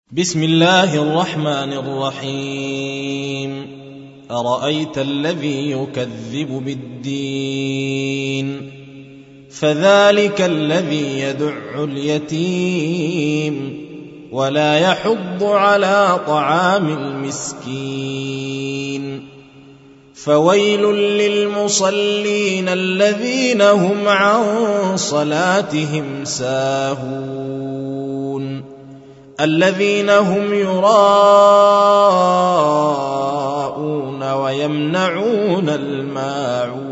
بسم الله الرحمن الرحيم. أرأيت الذي يكذب بالدين فذلك الذي يدع اليتيم ولا يحض على طعام المسكين فويل للمصلين الذين هم عن صلاتهم ساهون الذين هم يراءون ويمنعون الماعون